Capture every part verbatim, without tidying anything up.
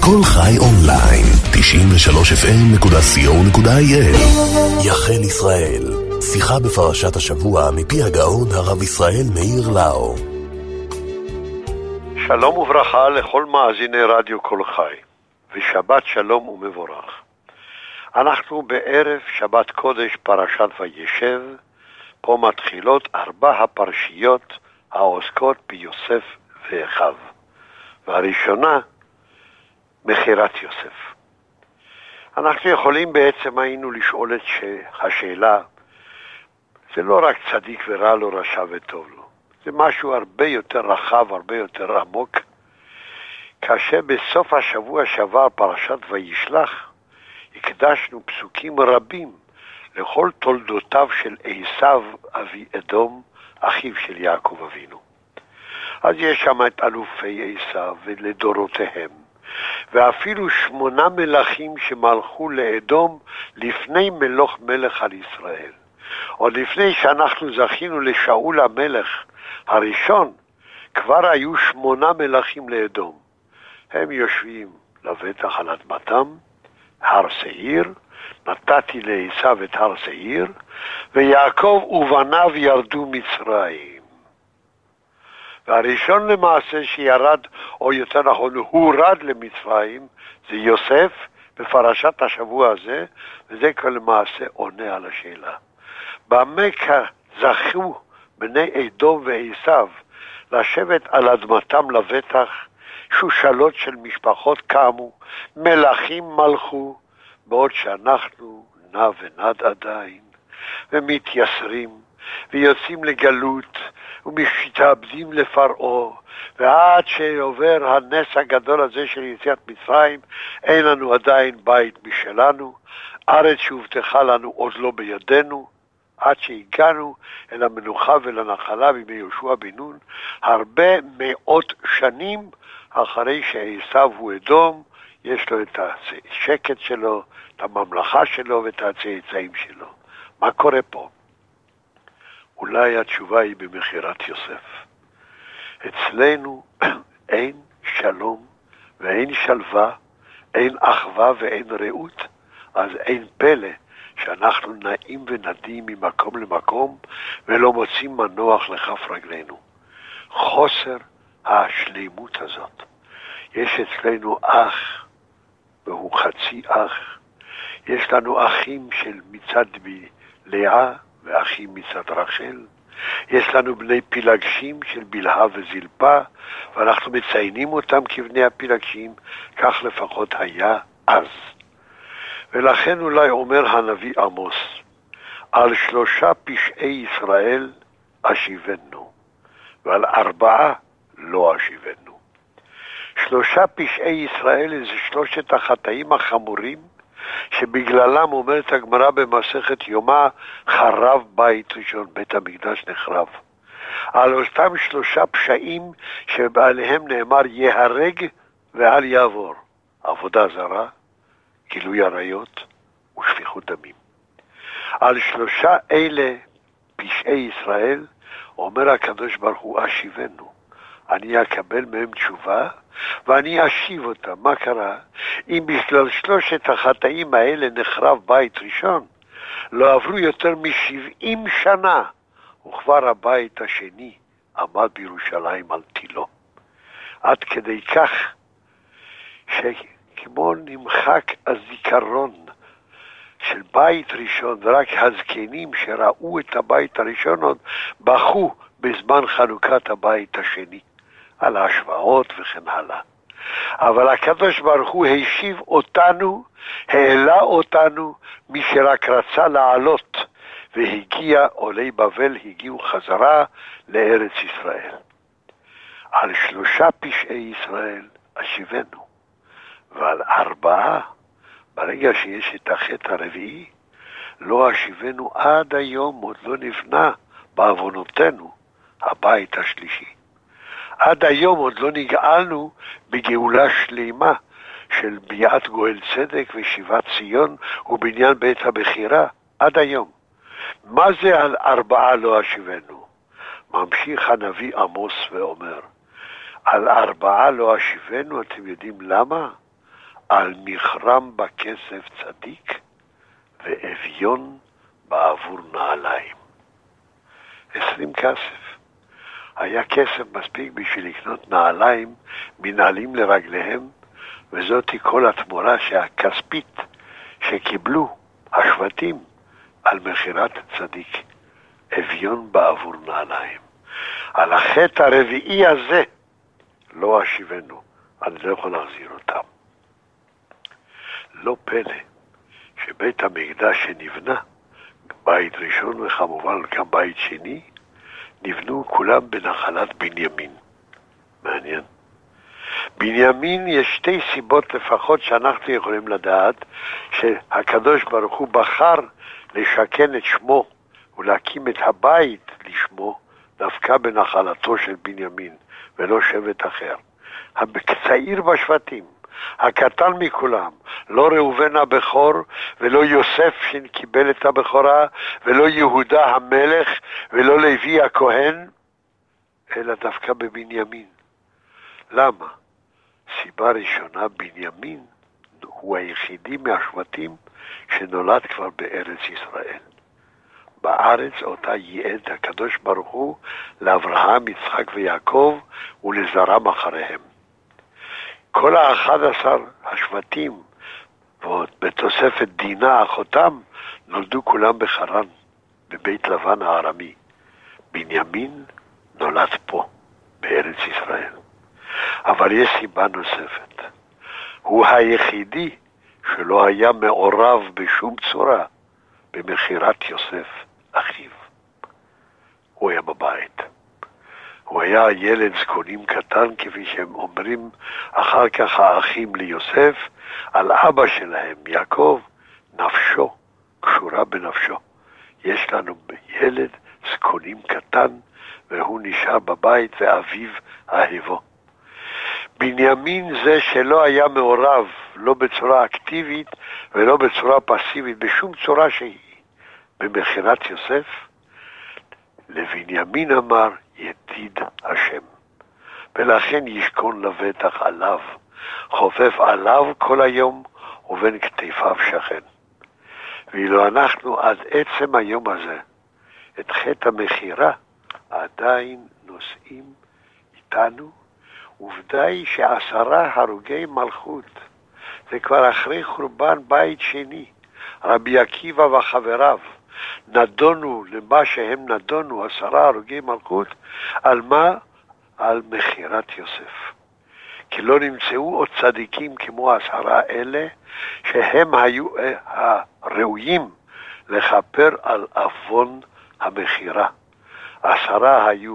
כל חי אונליין, תשעים ושלוש אף אם נקודה סי או נקודה איי אל. יחל ישראל, שיחה בפרשת השבוע מפי הגאון הרב ישראל מאיר לאו. שלום וברכה לכל מאזיני רדיו כל חי, ושבת שלום ומבורך. אנחנו בערב שבת קודש פרשת וישב, פה מתחילות ארבע הפרשיות העוסקות ביוסף ואחיו. והראשונה, מכירת יוסף. אנחנו יכולים בעצם היינו לשאול את השאלה, זה לא רק צדיק ורע לו, רשע וטוב לו. זה משהו הרבה יותר רחב, הרבה יותר עמוק. כאשר בסוף השבוע שעבר פרשת וישלח, הקדשנו פסוקים רבים לכל תולדותיו של עשיו אבי אדום, אחיו של יעקב אבינו. אז יש שם את אלופי עשיו ולדורותיהם, ואפילו שמונה מלכים שמלכו לאדום לפני מלוך מלך על ישראל. עוד לפני שאנחנו זכינו לשאול המלך הראשון, כבר היו שמונה מלכים לאדום. הם יושבים לבטח על אדמתם, הר שעיר, נתתי לעשיו את הר שעיר, ויעקב ובניו ירדו מצרים. והראשון למעשה שירד, או יותר נכון הורד למצרים, זה יוסף בפרשת השבוע הזה, וזה כל למעשה עונה על השאלה. במה זכו בני אדום ועשיו לשבת על אדמתם לבטח, שושלות של משפחות קמו, מלכים מלכו, בעוד שאנחנו נע ונד עדיין, ומתייסרים, ויוצאים לגלות, ומשתעבדים לפרעה, ועד שעובר הנס הגדול הזה של יציאת מצרים, אין לנו עדיין בית משלנו, ארץ שהובטחה לנו עוד לא בידינו, עד שהגענו אל המנוחה ולנחלה בימי יהושע בן נון, הרבה מאות שנים אחרי שעשיו הוא אדום, יש לו את השקט שלו, את הממלכה שלו ואת הצאצאים שלו. מה קורה פה? אולי התשובה היא במכירת יוסף. אצלנו אין שלום ואין שלווה, אין אחווה ואין רעות, אז אין פלא שאנחנו נעים ונדים ממקום למקום ולא מוצאים מנוח לכף רגלינו. חוסר השלימות הזאת. יש אצלנו אח, והוא חצי אח. יש לנו אחים של מצד לאה ואחים מצד רחל. יש לנו בני פילגשים של בלהה וזלפה, ואנחנו מציינים אותם כבני הפילגשים, כך לפחות היה אז. ולכן אולי אומר הנביא עמוס, על שלושה פשעי ישראל אשיבנו, ועל ארבעה לא אשיבנו. שלושה פשעי ישראל זה שלושת החטאים החמורים, שבגללם אומרת הגמרא במסכת יומא, חרב בית ראשון, בית המקדש נחרב. על אותם שלושה פשעים שבעליהם נאמר יהרג ואל יעבור, עבודה זרה, גילוי עריות ושפיכות דמים. על שלושה אלה פשעי ישראל אומר הקדוש ברוך הוא אשיבנו, אני אקבל מהם תשובה ואני אשיב אותם. מה קרה? אם בגלל שלושת החטאים האלה נחרב בית ראשון, לא עברו יותר משבעים שנה, וכבר הבית השני עמד בירושלים על תילו. עד כדי כך שכמו נמחק הזיכרון של בית ראשון, ורק הזקנים שראו את הבית הראשון עוד בכו בזמן חנוכת הבית השני, על ההשוואות וכן הלאה. אבל הקדוש ברוך הוא השיב אותנו, העלה אותנו, מי שרק רצה לעלות, והגיע, עולי בבל הגיעו חזרה לארץ ישראל. על שלושה פשעי ישראל אשיבנו, ועל ארבעה, ברגע שיש את החטא הרביעי, לא אשיבנו עד היום, עוד לא נבנה בעוונותינו הבית השלישי. עד היום עוד לא נגאלנו בגאולה שלמה של ביאת גואל צדק ושיבת ציון ובניין בית הבחירה. עד היום. מה זה על ארבעה לא אשיבנו? ממשיך הנביא עמוס ואומר, על ארבעה לא אשיבנו, אתם יודעים למה? על מכרם בכסף צדיק ואביון בעבור נעליים. עשרים כסף. היה כסף מספיק בשביל לקנות נעליים מנעלים לרגליהם, וזאת היא כל התמורה שהכספית שקיבלו השבטים על מחירת צדיק, אביון בעבור נעליים. על החטא הרביעי הזה לא אשיבנו, אני לא יכול להחזיר אותם. לא פלא שבית המקדש שנבנה, בית ראשון וכמובן גם בית שני, נבנו כולם בנחלת בנימין. מעניין. בנימין יש שתי סיבות לפחות שאנחנו יכולים לדעת שהקדוש ברוך הוא בחר לשכן את שמו ולהקים את הבית לשמו דווקא בנחלתו של בנימין ולא שבט אחר. הצעיר בשבטים, הקטן מכולם, לא ראובן הבכור ולא יוסף שקיבל את הבכורה ולא יהודה המלך ולא לוי הכהן, אלא דווקא בבנימין. למה? סיבה ראשונה, בנימין הוא היחידי מהשבטים שנולד כבר בארץ ישראל. בארץ אותה ייעד הקדוש ברוך הוא לאברהם, יצחק ויעקב ולזרעם אחריהם. כל האחד עשר השבטים ובתוספת דינה אחותם נולדו כולם בחרן, בבית לבן הארמי. בנימין נולד פה, בארץ ישראל. אבל יש סיבה נוספת. הוא היחידי שלא היה מעורב בשום צורה במחירת יוסף, אחיו. הוא היה בבית. הוא היה ילד זקונים קטן, כפי שהם אומרים אחר כך האחים ליוסף, על אבא שלהם, יעקב, נפשו, קשורה בנפשו. יש לנו ילד זקונים קטן, והוא נשאר בבית ואביו אהבו. בנימין זה שלא היה מעורב, לא בצורה אקטיבית ולא בצורה פסיבית, בשום צורה שהיא, במחירת יוסף, לבנימין אמר ידיד השם, ולכן ישכון לבטח עליו, חופף עליו כל היום ובין כתפיו שכן. ואילו אנחנו עד עצם היום הזה, את חטא המחירה עדיין נושאים איתנו. עובדה היא שעשרה הרוגי מלכות, זה כבר אחרי חורבן בית שני, רבי עקיבא וחבריו נדונו למה שהם נדונו, עשרה הרוגי מלכות, על מה? על מחירת יוסף. כי לא נמצאו עוד צדיקים כמו עשרה אלה, שהם היו הראויים לכפר על אבון המחירה. עשרה היו,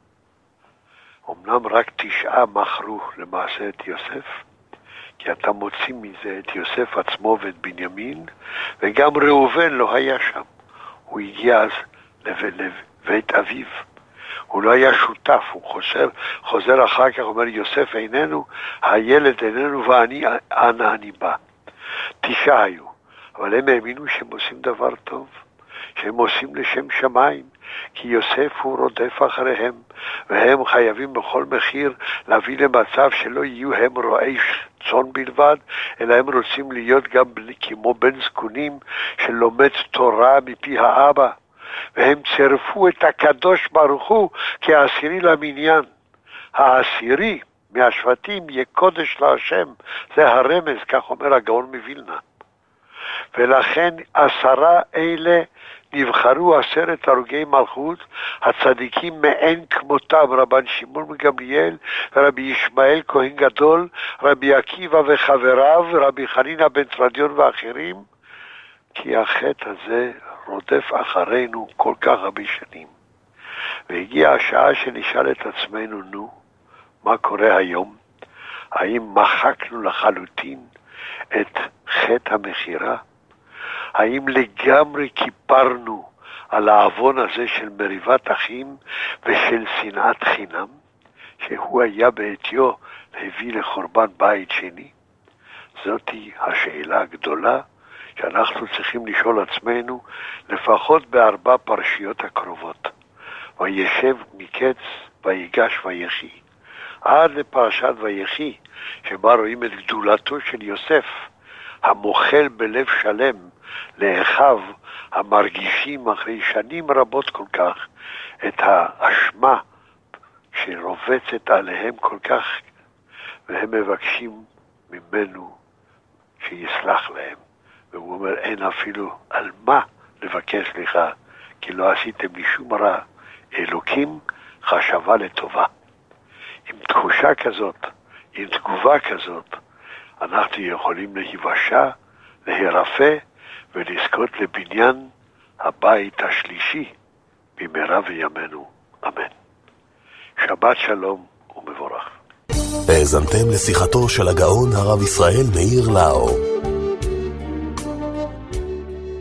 אמנם רק תשעה מכרו למעשה את יוסף, כי אתה מוציא מזה את יוסף עצמו ואת בנימין, וגם ראובן לא היה שם. הוא הגיע אז לבית אביו. הוא לא היה שותף, הוא חוזר, חוזר אחר כך, אומר יוסף איננו, הילד איננו ואני, אנה אני בא. תשעה היו, אבל הם האמינו שהם עושים דבר טוב, שהם עושים לשם שמיים, כי יוסף הוא רודף אחריהם, והם חייבים בכל מחיר להביא למצב שלא יהיו הם רועי צאן בלבד, אלא הם רוצים להיות גם כמו בן זקונים שלומד תורה מפי האבא, והם צירפו את הקדוש ברוך הוא כעשירי למניין. העשירי מהשבטים יהיה קודש להשם, זה הרמז, כך אומר הגאון מווילנה. ולכן עשרה אלה נבחרו עשרת הרוגי מלכות, הצדיקים מאין כמותם, רבן שמעון מגמליאל ורבי ישמעאל כהן גדול, רבי עקיבא וחבריו, רבי חנינא בן תרדיון ואחרים, כי החטא הזה רודף אחרינו כל כך הרבה שנים. והגיעה השעה שנשאל את עצמנו, נו, מה קורה היום? האם מחקנו לחלוטין את חטא המחירה? האם לגמרי כיפרנו על העוון הזה של מריבת אחים ושל שנאת חינם, שהוא היה בעטיו להביא לחורבן בית שני? זאת היא השאלה הגדולה שאנחנו צריכים לשאול עצמנו לפחות בארבע פרשיות הקרובות. וישב מקץ ויגש ויחי. עד לפרשת ויחי, שבה רואים את גדולתו של יוסף, המוחל בלב שלם לאחיו המרגישים אחרי שנים רבות כל כך את האשמה שרובצת עליהם כל כך, והם מבקשים ממנו שיסלח להם. והוא אומר, אין אפילו על מה לבקש סליחה, כי לא עשיתם לי שום רע. אלוקים חשבה לטובה. עם תחושה כזאת, עם תגובה כזאת, אנחנו יכולים להיוושע, להירפא ולזכות לבניין הבית השלישי במהרה בימינו. אמן. שבת שלום ומבורך. האזנתם לשיחתו של הגאון הרב ישראל מאיר לאו.